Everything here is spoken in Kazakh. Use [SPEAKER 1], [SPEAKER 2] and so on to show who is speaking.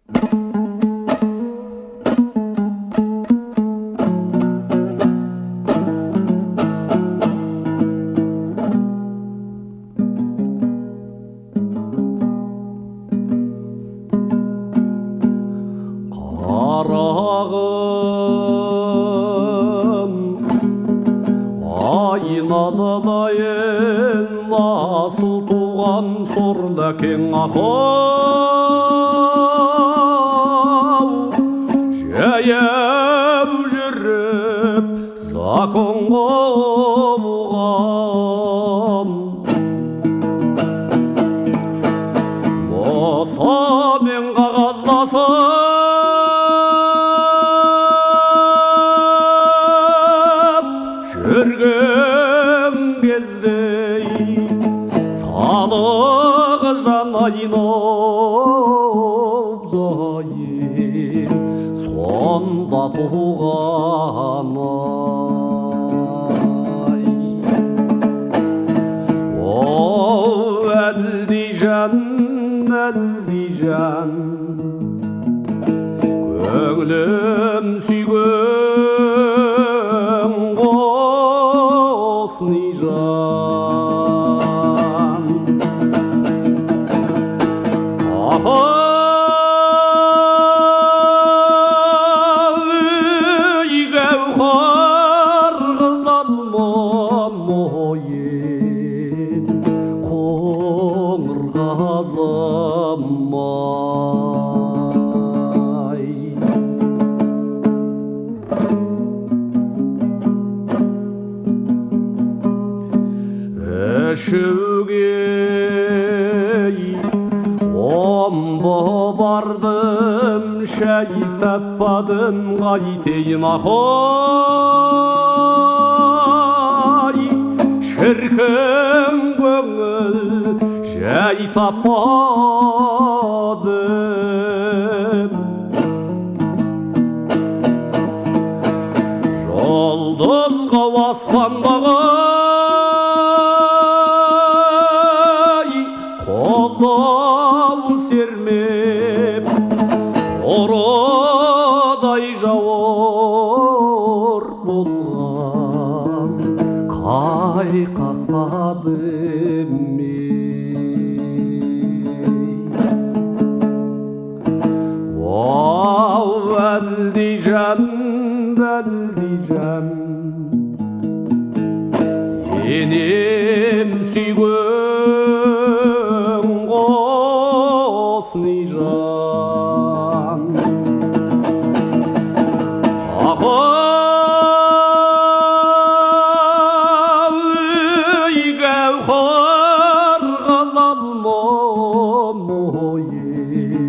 [SPEAKER 1] айналайын асыл туған сорлы әкең ау, жаяу жүріп закон қылған, босамен қағаздасып жүрген кезде салық жан айналайын сонда туған ай. О әлдижан, әлдижан, көңілім сүйген қосны жан. Ей гәухар қыз алмам ойын, қоңыр қазым ай. Ішуге омбы бардым, шәй таппадым, қайтейін ақай. Шіркін көңіл жай таппадым, жұлдызға асқандағы қолдау сермеп, ұрыдай жауыр болған, қай қақпадым мен. Оу әлдижан, әлдижан, енем сүйген қосны жан. Ей гәухар қыз алмам ойын,